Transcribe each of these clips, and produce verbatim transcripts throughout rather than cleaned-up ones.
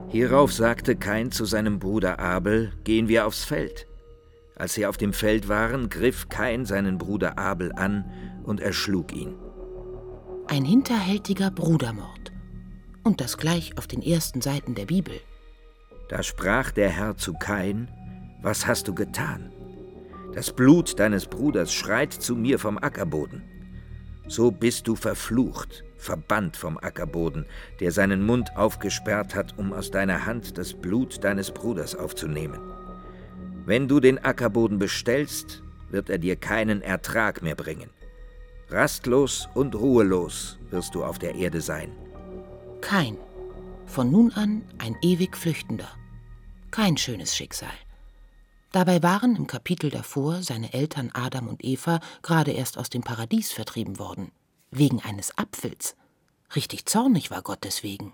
Hierauf sagte Kain zu seinem Bruder Abel: Gehen wir aufs Feld. Als sie auf dem Feld waren, griff Kain seinen Bruder Abel an und erschlug ihn. Ein hinterhältiger Brudermord. Und das gleich auf den ersten Seiten der Bibel. Da sprach der Herr zu Kain: Was hast du getan? Das Blut deines Bruders schreit zu mir vom Ackerboden. So bist du verflucht, verbannt vom Ackerboden, der seinen Mund aufgesperrt hat, um aus deiner Hand das Blut deines Bruders aufzunehmen. Wenn du den Ackerboden bestellst, wird er dir keinen Ertrag mehr bringen. Rastlos und ruhelos wirst du auf der Erde sein. Kain, von nun an ein ewig Flüchtender. Kein schönes Schicksal. Dabei waren im Kapitel davor seine Eltern Adam und Eva gerade erst aus dem Paradies vertrieben worden. Wegen eines Apfels. Richtig zornig war Gott deswegen.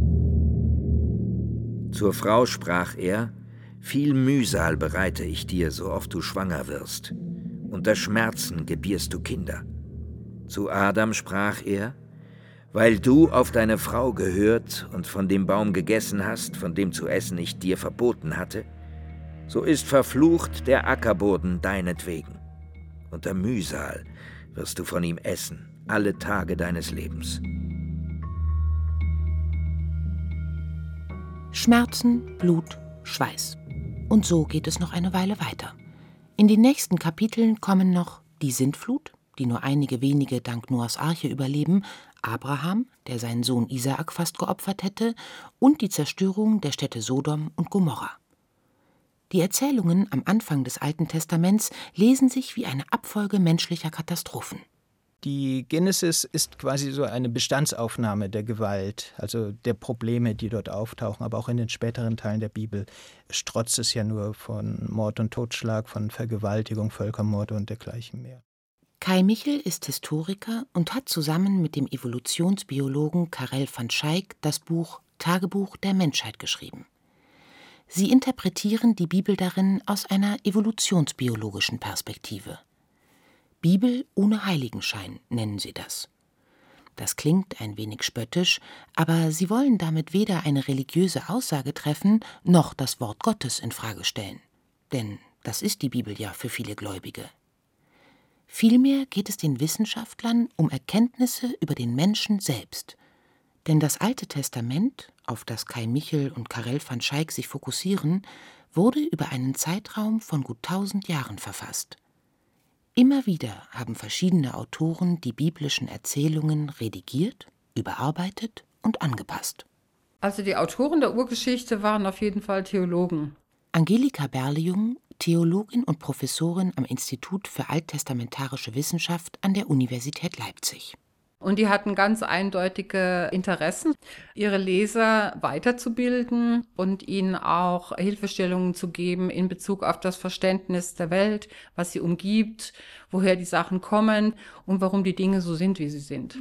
Zur Frau sprach er: Viel Mühsal bereite ich dir, so oft du schwanger wirst. Unter Schmerzen gebierst du Kinder. Zu Adam sprach er: Weil du auf deine Frau gehört und von dem Baum gegessen hast, von dem zu essen ich dir verboten hatte, so ist verflucht der Ackerboden deinetwegen. Unter Mühsal wirst du von ihm essen, alle Tage deines Lebens. Schmerzen, Blut, Schweiß. Und so geht es noch eine Weile weiter. In den nächsten Kapiteln kommen noch die Sintflut, die nur einige wenige dank Noahs Arche überleben, Abraham, der seinen Sohn Isaak fast geopfert hätte, und die Zerstörung der Städte Sodom und Gomorra. Die Erzählungen am Anfang des Alten Testaments lesen sich wie eine Abfolge menschlicher Katastrophen. Die Genesis ist quasi so eine Bestandsaufnahme der Gewalt, also der Probleme, die dort auftauchen. Aber auch in den späteren Teilen der Bibel strotzt es ja nur von Mord und Totschlag, von Vergewaltigung, Völkermorde und dergleichen mehr. Kai Michel ist Historiker und hat zusammen mit dem Evolutionsbiologen Karel van Schaik das Buch Tagebuch der Menschheit geschrieben. Sie interpretieren die Bibel darin aus einer evolutionsbiologischen Perspektive. Bibel ohne Heiligenschein nennen sie das. Das klingt ein wenig spöttisch, aber sie wollen damit weder eine religiöse Aussage treffen, noch das Wort Gottes in Frage stellen. Denn das ist die Bibel ja für viele Gläubige. Vielmehr geht es den Wissenschaftlern um Erkenntnisse über den Menschen selbst. Denn das Alte Testament, auf das Kai Michel und Karel van Schaik sich fokussieren, wurde über einen Zeitraum von gut tausend Jahren verfasst. Immer wieder haben verschiedene Autoren die biblischen Erzählungen redigiert, überarbeitet und angepasst. Also die Autoren der Urgeschichte waren auf jeden Fall Theologen. Angelika Berlejung, Theologin und Professorin am Institut für alttestamentarische Wissenschaft an der Universität Leipzig. Und die hatten ganz eindeutige Interessen, ihre Leser weiterzubilden und ihnen auch Hilfestellungen zu geben in Bezug auf das Verständnis der Welt, was sie umgibt, woher die Sachen kommen und warum die Dinge so sind, wie sie sind.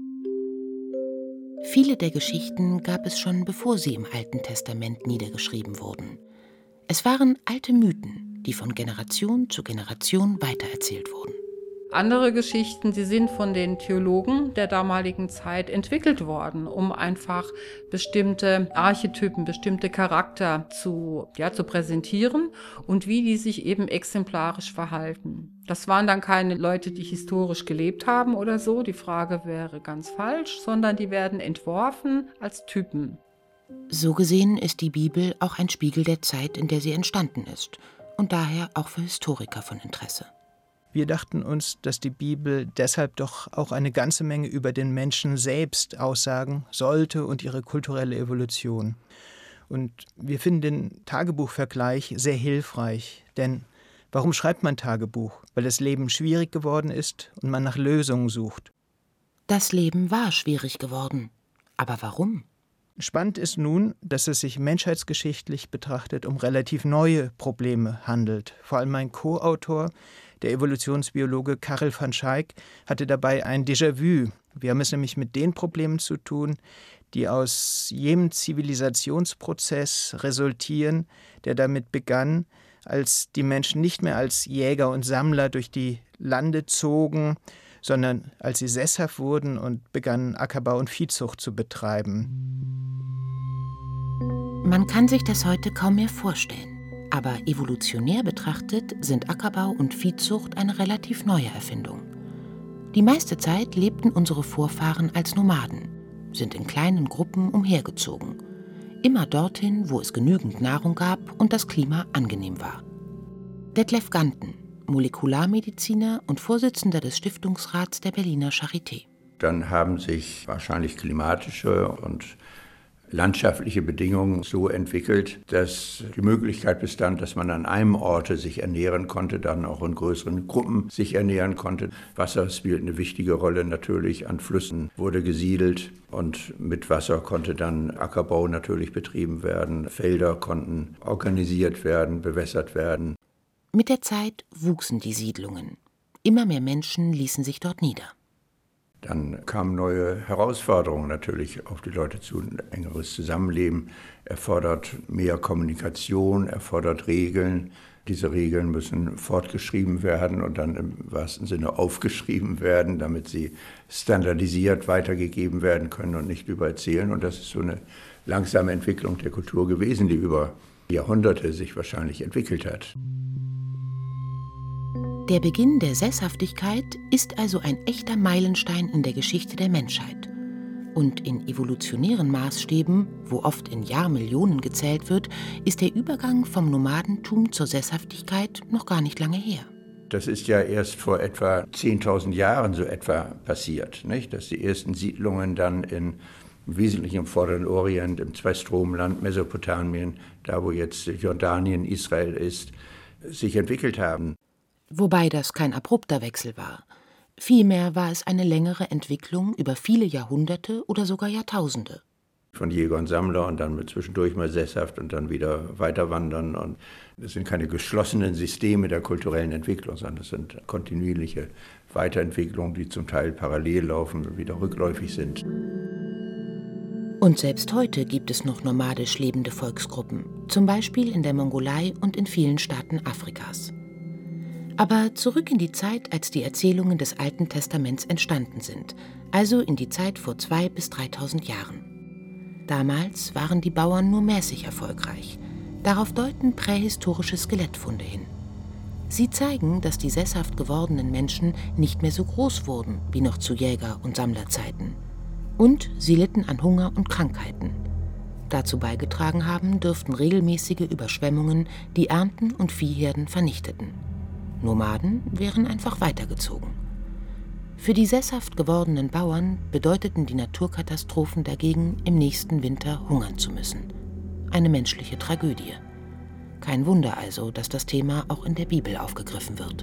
Viele der Geschichten gab es schon, bevor sie im Alten Testament niedergeschrieben wurden. Es waren alte Mythen, die von Generation zu Generation weitererzählt wurden. Andere Geschichten, die sind von den Theologen der damaligen Zeit entwickelt worden, um einfach bestimmte Archetypen, bestimmte Charakter zu, ja, zu präsentieren und wie die sich eben exemplarisch verhalten. Das waren dann keine Leute, die historisch gelebt haben oder so, die Frage wäre ganz falsch, sondern die werden entworfen als Typen. So gesehen ist die Bibel auch ein Spiegel der Zeit, in der sie entstanden ist und daher auch für Historiker von Interesse. Wir dachten uns, dass die Bibel deshalb doch auch eine ganze Menge über den Menschen selbst aussagen sollte und ihre kulturelle Evolution. Und wir finden den Tagebuchvergleich sehr hilfreich, denn warum schreibt man Tagebuch? Weil das Leben schwierig geworden ist und man nach Lösungen sucht. Das Leben war schwierig geworden. Aber warum? Spannend ist nun, dass es sich menschheitsgeschichtlich betrachtet um relativ neue Probleme handelt. Vor allem mein Co-Autor, der Evolutionsbiologe Karel van Schaik, hatte dabei ein Déjà-vu. Wir haben es nämlich mit den Problemen zu tun, die aus jenem Zivilisationsprozess resultieren, der damit begann, als die Menschen nicht mehr als Jäger und Sammler durch die Lande zogen, sondern als sie sesshaft wurden und begannen, Ackerbau und Viehzucht zu betreiben. Man kann sich das heute kaum mehr vorstellen. Aber evolutionär betrachtet sind Ackerbau und Viehzucht eine relativ neue Erfindung. Die meiste Zeit lebten unsere Vorfahren als Nomaden, sind in kleinen Gruppen umhergezogen. Immer dorthin, wo es genügend Nahrung gab und das Klima angenehm war. Detlef Ganten, Molekularmediziner und Vorsitzender des Stiftungsrats der Berliner Charité. Dann haben sich wahrscheinlich klimatische und landschaftliche Bedingungen so entwickelt, dass die Möglichkeit bestand, dass man an einem Orte sich ernähren konnte, dann auch in größeren Gruppen sich ernähren konnte. Wasser spielt eine wichtige Rolle natürlich, an Flüssen wurde gesiedelt und mit Wasser konnte dann Ackerbau natürlich betrieben werden, Felder konnten organisiert werden, bewässert werden. Mit der Zeit wuchsen die Siedlungen. Immer mehr Menschen ließen sich dort nieder. Dann kamen neue Herausforderungen natürlich auf die Leute zu. Ein engeres Zusammenleben erfordert mehr Kommunikation, erfordert Regeln. Diese Regeln müssen fortgeschrieben werden und dann im wahrsten Sinne aufgeschrieben werden, damit sie standardisiert weitergegeben werden können und nicht übererzählen. Und das ist so eine langsame Entwicklung der Kultur gewesen, die über Jahrhunderte sich wahrscheinlich entwickelt hat. Der Beginn der Sesshaftigkeit ist also ein echter Meilenstein in der Geschichte der Menschheit. Und in evolutionären Maßstäben, wo oft in Jahrmillionen gezählt wird, ist der Übergang vom Nomadentum zur Sesshaftigkeit noch gar nicht lange her. Das ist ja erst vor etwa zehntausend Jahren so etwa passiert, nicht? Dass die ersten Siedlungen dann in, im Wesentlichen im Vorderen Orient, im Zweistromland, Mesopotamien, da wo jetzt Jordanien, Israel ist, sich entwickelt haben. Wobei das kein abrupter Wechsel war. Vielmehr war es eine längere Entwicklung über viele Jahrhunderte oder sogar Jahrtausende. Von Jäger und Sammler und dann zwischendurch mal sesshaft und dann wieder weiterwandern. Und das sind keine geschlossenen Systeme der kulturellen Entwicklung, sondern das sind kontinuierliche Weiterentwicklungen, die zum Teil parallel laufen und wieder rückläufig sind. Und selbst heute gibt es noch nomadisch lebende Volksgruppen, zum Beispiel in der Mongolei und in vielen Staaten Afrikas. Aber zurück in die Zeit, als die Erzählungen des Alten Testaments entstanden sind, also in die Zeit vor zweitausend bis dreitausend Jahren. Damals waren die Bauern nur mäßig erfolgreich. Darauf deuten prähistorische Skelettfunde hin. Sie zeigen, dass die sesshaft gewordenen Menschen nicht mehr so groß wurden wie noch zu Jäger- und Sammlerzeiten. Und sie litten an Hunger und Krankheiten. Dazu beigetragen haben dürften regelmäßige Überschwemmungen, die Ernten und Viehherden vernichteten. Nomaden wären einfach weitergezogen. Für die sesshaft gewordenen Bauern bedeuteten die Naturkatastrophen dagegen, im nächsten Winter hungern zu müssen. Eine menschliche Tragödie. Kein Wunder also, dass das Thema auch in der Bibel aufgegriffen wird.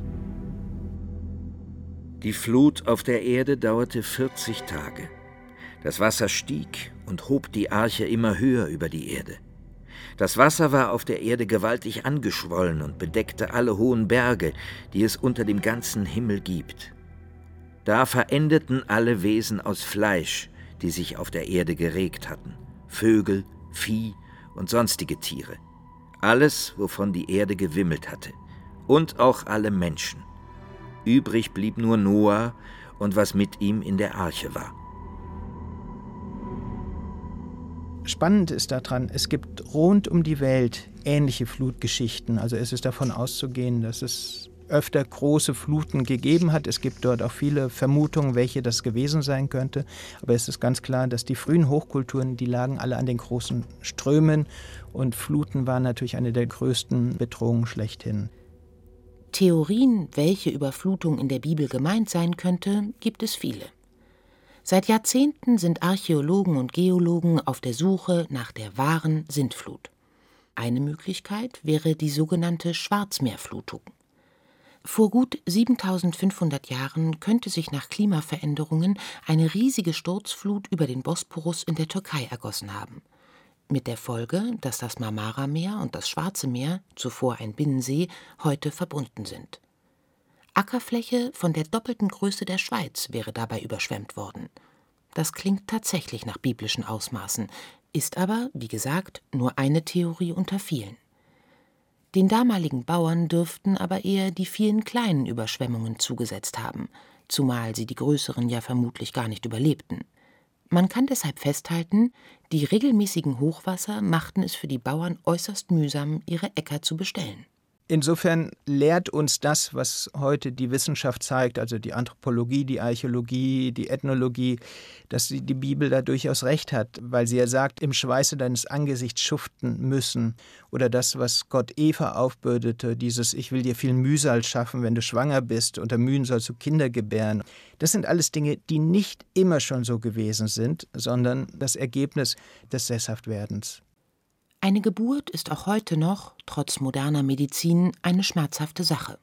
Die Flut auf der Erde dauerte vierzig Tage. Das Wasser stieg und hob die Arche immer höher über die Erde. Das Wasser war auf der Erde gewaltig angeschwollen und bedeckte alle hohen Berge, die es unter dem ganzen Himmel gibt. Da verendeten alle Wesen aus Fleisch, die sich auf der Erde geregt hatten, Vögel, Vieh und sonstige Tiere, alles, wovon die Erde gewimmelt hatte, und auch alle Menschen. Übrig blieb nur Noah und was mit ihm in der Arche war. Spannend ist daran, es gibt rund um die Welt ähnliche Flutgeschichten. Also es ist davon auszugehen, dass es öfter große Fluten gegeben hat. Es gibt dort auch viele Vermutungen, welche das gewesen sein könnte. Aber es ist ganz klar, dass die frühen Hochkulturen, die lagen alle an den großen Strömen. Und Fluten waren natürlich eine der größten Bedrohungen schlechthin. Theorien, welche Überflutung in der Bibel gemeint sein könnte, gibt es viele. Seit Jahrzehnten sind Archäologen und Geologen auf der Suche nach der wahren Sintflut. Eine Möglichkeit wäre die sogenannte Schwarzmeerflutung. Vor gut siebentausendfünfhundert Jahren könnte sich nach Klimaveränderungen eine riesige Sturzflut über den Bosporus in der Türkei ergossen haben. Mit der Folge, dass das Marmara-Meer und das Schwarze Meer, zuvor ein Binnensee, heute verbunden sind. Ackerfläche von der doppelten Größe der Schweiz wäre dabei überschwemmt worden. Das klingt tatsächlich nach biblischen Ausmaßen, ist aber, wie gesagt, nur eine Theorie unter vielen. Den damaligen Bauern dürften aber eher die vielen kleinen Überschwemmungen zugesetzt haben, zumal sie die größeren ja vermutlich gar nicht überlebten. Man kann deshalb festhalten, die regelmäßigen Hochwasser machten es für die Bauern äußerst mühsam, ihre Äcker zu bestellen. Insofern lehrt uns das, was heute die Wissenschaft zeigt, also die Anthropologie, die Archäologie, die Ethnologie, dass die Bibel da durchaus recht hat, weil sie ja sagt, im Schweiße deines Angesichts schuften müssen. Oder das, was Gott Eva aufbürdete, dieses Ich will dir viel Mühsal schaffen, wenn du schwanger bist, unter Mühen sollst du Kinder gebären. Das sind alles Dinge, die nicht immer schon so gewesen sind, sondern das Ergebnis des Sesshaftwerdens. Eine Geburt ist auch heute noch, trotz moderner Medizin, eine schmerzhafte Sache.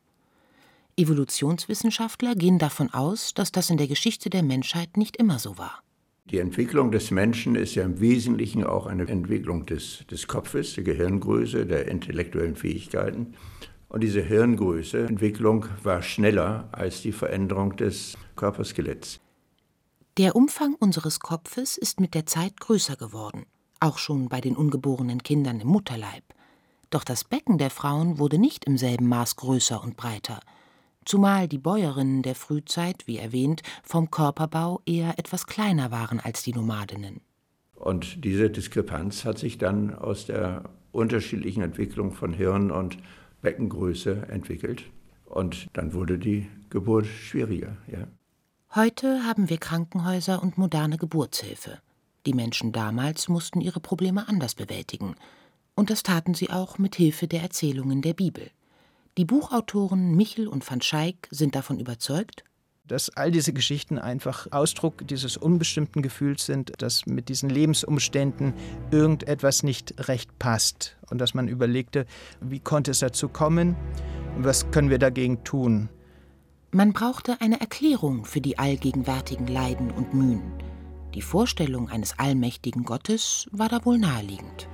Evolutionswissenschaftler gehen davon aus, dass das in der Geschichte der Menschheit nicht immer so war. Die Entwicklung des Menschen ist ja im Wesentlichen auch eine Entwicklung des, des Kopfes, der Gehirngröße, der intellektuellen Fähigkeiten. Und diese Hirngröße-Entwicklung war schneller als die Veränderung des Körperskeletts. Der Umfang unseres Kopfes ist mit der Zeit größer geworden. Auch schon bei den ungeborenen Kindern im Mutterleib. Doch das Becken der Frauen wurde nicht im selben Maß größer und breiter, zumal die Bäuerinnen der Frühzeit, wie erwähnt, vom Körperbau eher etwas kleiner waren als die Nomadinnen. Und diese Diskrepanz hat sich dann aus der unterschiedlichen Entwicklung von Hirn und Beckengröße entwickelt. Und dann wurde die Geburt schwieriger. Ja. Heute haben wir Krankenhäuser und moderne Geburtshilfe. Die Menschen damals mussten ihre Probleme anders bewältigen. Und das taten sie auch mit Hilfe der Erzählungen der Bibel. Die Buchautoren Michel und van Schaik sind davon überzeugt, dass all diese Geschichten einfach Ausdruck dieses unbestimmten Gefühls sind, dass mit diesen Lebensumständen irgendetwas nicht recht passt. Und dass man überlegte, wie konnte es dazu kommen und was können wir dagegen tun. Man brauchte eine Erklärung für die allgegenwärtigen Leiden und Mühen. Die Vorstellung eines allmächtigen Gottes war da wohl naheliegend.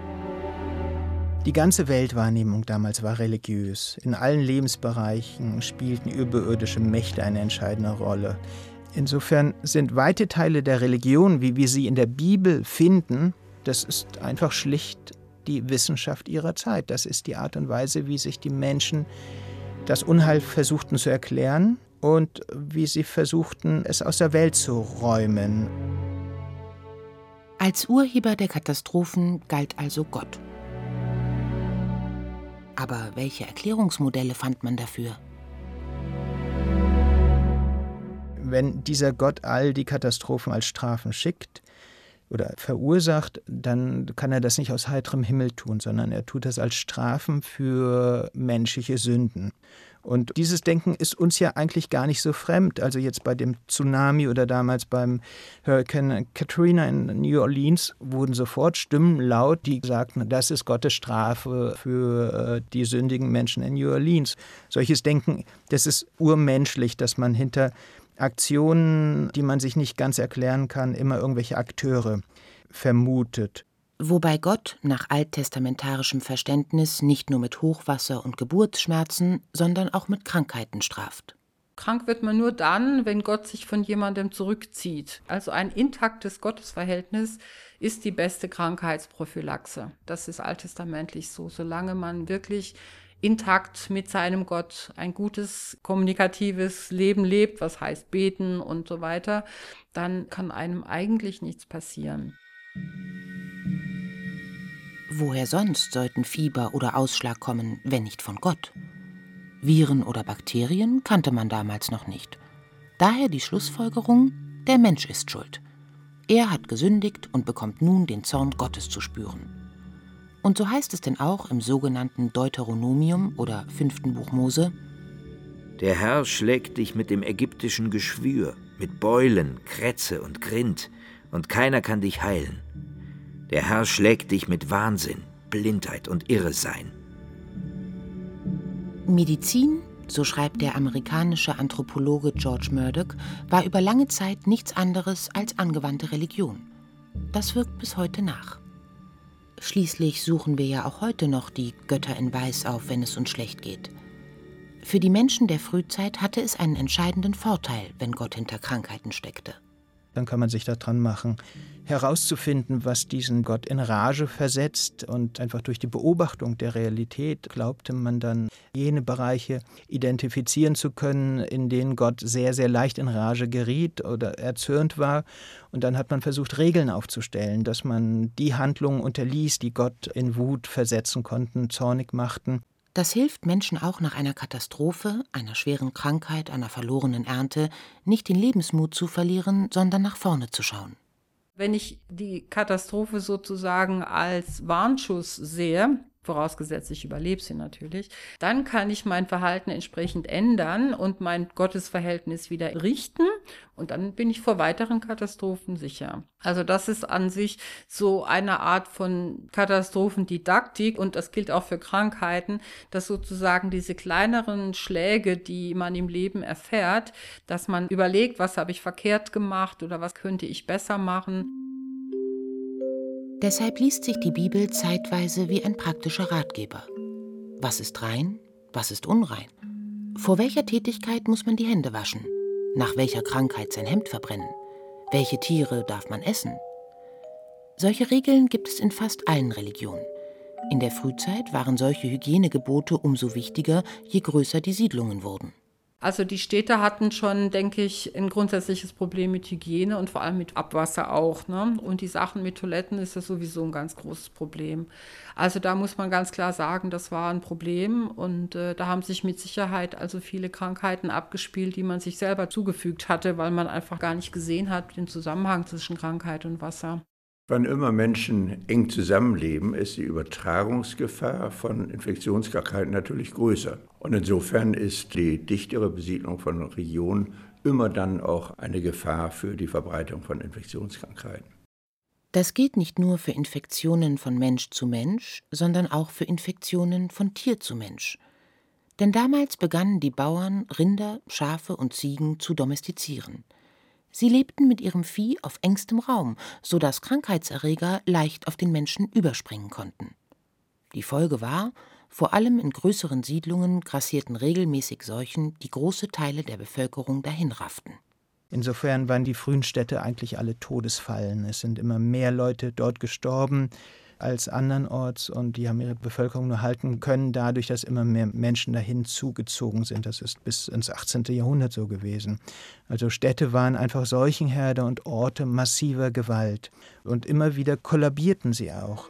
Die ganze Weltwahrnehmung damals war religiös. In allen Lebensbereichen spielten überirdische Mächte eine entscheidende Rolle. Insofern sind weite Teile der Religion, wie wir sie in der Bibel finden, das ist einfach schlicht die Wissenschaft ihrer Zeit. Das ist die Art und Weise, wie sich die Menschen das Unheil versuchten zu erklären und wie sie versuchten, es aus der Welt zu räumen. Als Urheber der Katastrophen galt also Gott. Aber welche Erklärungsmodelle fand man dafür? Wenn dieser Gott all die Katastrophen als Strafen schickt oder verursacht, dann kann er das nicht aus heiterem Himmel tun, sondern er tut das als Strafen für menschliche Sünden. Und dieses Denken ist uns ja eigentlich gar nicht so fremd. Also jetzt bei dem Tsunami oder damals beim Hurricane Katrina in New Orleans wurden sofort Stimmen laut, die sagten, das ist Gottes Strafe für die sündigen Menschen in New Orleans. Solches Denken, das ist urmenschlich, dass man hinter Aktionen, die man sich nicht ganz erklären kann, immer irgendwelche Akteure vermutet. Wobei Gott nach alttestamentarischem Verständnis nicht nur mit Hochwasser und Geburtsschmerzen, sondern auch mit Krankheiten straft. Krank wird man nur dann, wenn Gott sich von jemandem zurückzieht. Also ein intaktes Gottesverhältnis ist die beste Krankheitsprophylaxe. Das ist alttestamentlich so. Solange man wirklich intakt mit seinem Gott ein gutes, kommunikatives Leben lebt, was heißt beten und so weiter, dann kann einem eigentlich nichts passieren. Woher sonst sollten Fieber oder Ausschlag kommen, wenn nicht von Gott? Viren oder Bakterien kannte man damals noch nicht. Daher die Schlussfolgerung, der Mensch ist schuld. Er hat gesündigt und bekommt nun den Zorn Gottes zu spüren. Und so heißt es denn auch im sogenannten Deuteronomium oder fünften Buch Mose: Der Herr schlägt dich mit dem ägyptischen Geschwür, mit Beulen, Krätze und Grind, und keiner kann dich heilen. Der Herr schlägt dich mit Wahnsinn, Blindheit und Irresein. Medizin, so schreibt der amerikanische Anthropologe George Murdoch, war über lange Zeit nichts anderes als angewandte Religion. Das wirkt bis heute nach. Schließlich suchen wir ja auch heute noch die Götter in Weiß auf, wenn es uns schlecht geht. Für die Menschen der Frühzeit hatte es einen entscheidenden Vorteil, wenn Gott hinter Krankheiten steckte. Dann kann man sich daran machen, herauszufinden, was diesen Gott in Rage versetzt. Und einfach durch die Beobachtung der Realität glaubte man dann, jene Bereiche identifizieren zu können, in denen Gott sehr, sehr leicht in Rage geriet oder erzürnt war. Und dann hat man versucht, Regeln aufzustellen, dass man die Handlungen unterließ, die Gott in Wut versetzen konnten, zornig machten. Das hilft Menschen auch nach einer Katastrophe, einer schweren Krankheit, einer verlorenen Ernte, nicht den Lebensmut zu verlieren, sondern nach vorne zu schauen. Wenn ich die Katastrophe sozusagen als Warnschuss sehe, vorausgesetzt ich überlebe sie natürlich, dann kann ich mein Verhalten entsprechend ändern und mein Gottesverhältnis wieder richten und dann bin ich vor weiteren Katastrophen sicher. Also das ist an sich so eine Art von Katastrophendidaktik und das gilt auch für Krankheiten, dass sozusagen diese kleineren Schläge, die man im Leben erfährt, dass man überlegt, was habe ich verkehrt gemacht oder was könnte ich besser machen. Deshalb liest sich die Bibel zeitweise wie ein praktischer Ratgeber. Was ist rein? Was ist unrein? Vor welcher Tätigkeit muss man die Hände waschen? Nach welcher Krankheit sein Hemd verbrennen? Welche Tiere darf man essen? Solche Regeln gibt es in fast allen Religionen. In der Frühzeit waren solche Hygienegebote umso wichtiger, je größer die Siedlungen wurden. Also die Städte hatten schon, denke ich, ein grundsätzliches Problem mit Hygiene und vor allem mit Abwasser auch, ne? Und die Sachen mit Toiletten ist das sowieso ein ganz großes Problem. Also da muss man ganz klar sagen, das war ein Problem und äh, da haben sich mit Sicherheit also viele Krankheiten abgespielt, die man sich selber zugefügt hatte, weil man einfach gar nicht gesehen hat den Zusammenhang zwischen Krankheit und Wasser. Wann immer Menschen eng zusammenleben, ist die Übertragungsgefahr von Infektionskrankheiten natürlich größer. Und insofern ist die dichtere Besiedlung von Regionen immer dann auch eine Gefahr für die Verbreitung von Infektionskrankheiten. Das gilt nicht nur für Infektionen von Mensch zu Mensch, sondern auch für Infektionen von Tier zu Mensch. Denn damals begannen die Bauern, Rinder, Schafe und Ziegen zu domestizieren. Sie lebten mit ihrem Vieh auf engstem Raum, sodass Krankheitserreger leicht auf den Menschen überspringen konnten. Die Folge war, vor allem in größeren Siedlungen grassierten regelmäßig Seuchen, die große Teile der Bevölkerung dahinrafften. Insofern waren die frühen Städte eigentlich alle Todesfallen. Es sind immer mehr Leute dort gestorben als andernorts und die haben ihre Bevölkerung nur halten können, dadurch, dass immer mehr Menschen dahin zugezogen sind. Das ist bis ins achtzehnten Jahrhundert so gewesen. Also Städte waren einfach Seuchenherde und Orte massiver Gewalt. Und immer wieder kollabierten sie auch.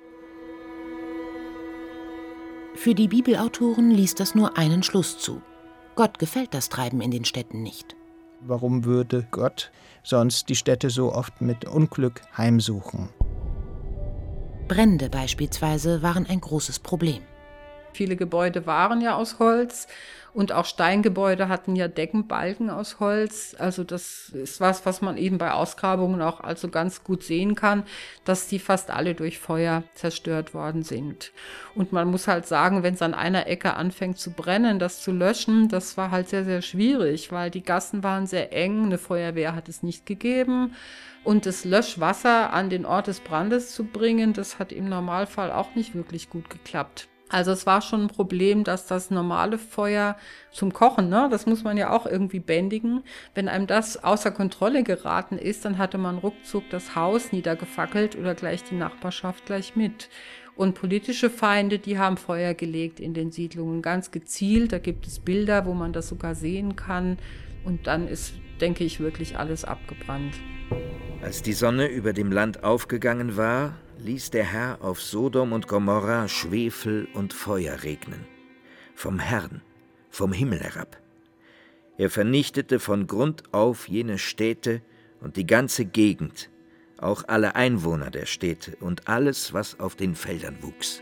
Für die Bibelautoren ließ das nur einen Schluss zu. Gott gefällt das Treiben in den Städten nicht. Warum würde Gott sonst die Städte so oft mit Unglück heimsuchen? Brände beispielsweise waren ein großes Problem. Viele Gebäude waren ja aus Holz und auch Steingebäude hatten ja Deckenbalken aus Holz. Also das ist was, was man eben bei Ausgrabungen auch also ganz gut sehen kann, dass die fast alle durch Feuer zerstört worden sind. Und man muss halt sagen, wenn es an einer Ecke anfängt zu brennen, das zu löschen, das war halt sehr, sehr schwierig, weil die Gassen waren sehr eng, eine Feuerwehr hat es nicht gegeben. Und das Löschwasser an den Ort des Brandes zu bringen, das hat im Normalfall auch nicht wirklich gut geklappt. Also es war schon ein Problem, dass das normale Feuer zum Kochen, ne, das muss man ja auch irgendwie bändigen. Wenn einem das außer Kontrolle geraten ist, dann hatte man ruckzuck das Haus niedergefackelt oder gleich die Nachbarschaft gleich mit. Und politische Feinde, die haben Feuer gelegt in den Siedlungen, ganz gezielt. Da gibt es Bilder, wo man das sogar sehen kann. Und dann ist, denke ich, wirklich alles abgebrannt. Als die Sonne über dem Land aufgegangen war, ließ der Herr auf Sodom und Gomorra Schwefel und Feuer regnen. Vom Herrn, vom Himmel herab. Er vernichtete von Grund auf jene Städte und die ganze Gegend, auch alle Einwohner der Städte und alles, was auf den Feldern wuchs.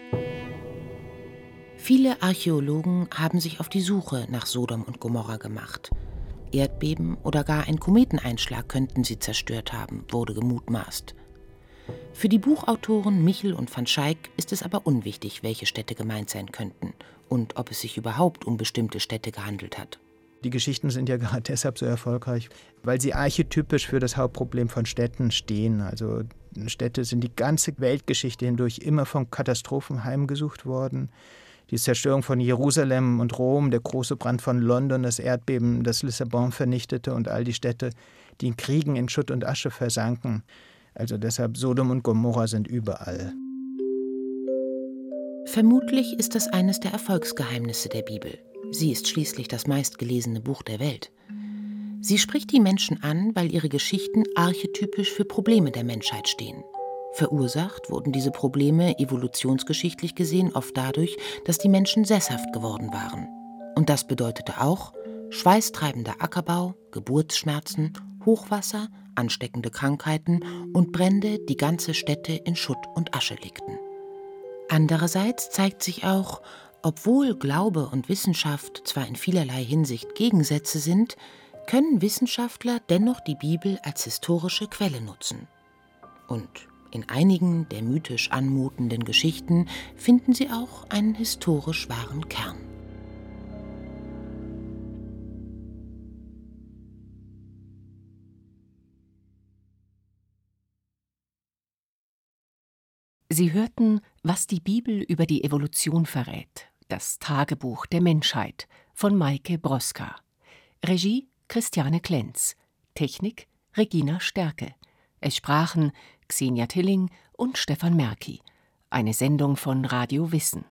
Viele Archäologen haben sich auf die Suche nach Sodom und Gomorra gemacht. Erdbeben oder gar ein Kometeneinschlag könnten sie zerstört haben, wurde gemutmaßt. Für die Buchautoren Michel und van Schaik ist es aber unwichtig, welche Städte gemeint sein könnten und ob es sich überhaupt um bestimmte Städte gehandelt hat. Die Geschichten sind ja gerade deshalb so erfolgreich, weil sie archetypisch für das Hauptproblem von Städten stehen. Also Städte sind die ganze Weltgeschichte hindurch immer von Katastrophen heimgesucht worden. Die Zerstörung von Jerusalem und Rom, der große Brand von London, das Erdbeben, das Lissabon vernichtete und all die Städte, die in Kriegen in Schutt und Asche versanken. Also deshalb Sodom und Gomorra sind überall. Vermutlich ist das eines der Erfolgsgeheimnisse der Bibel. Sie ist schließlich das meistgelesene Buch der Welt. Sie spricht die Menschen an, weil ihre Geschichten archetypisch für Probleme der Menschheit stehen. Verursacht wurden diese Probleme evolutionsgeschichtlich gesehen oft dadurch, dass die Menschen sesshaft geworden waren. Und das bedeutete auch schweißtreibender Ackerbau, Geburtsschmerzen, Hochwasser, ansteckende Krankheiten und Brände, die ganze Städte in Schutt und Asche legten. Andererseits zeigt sich auch, obwohl Glaube und Wissenschaft zwar in vielerlei Hinsicht Gegensätze sind, können Wissenschaftler dennoch die Bibel als historische Quelle nutzen. Und in einigen der mythisch anmutenden Geschichten finden sie auch einen historisch wahren Kern. Sie hörten »Was die Bibel über die Evolution verrät«, das Tagebuch der Menschheit von Maike Broska. Regie Christiane Klenz. Technik Regina Stärke. Es sprachen Xenia Tilling und Stefan Merki. Eine Sendung von Radio Wissen.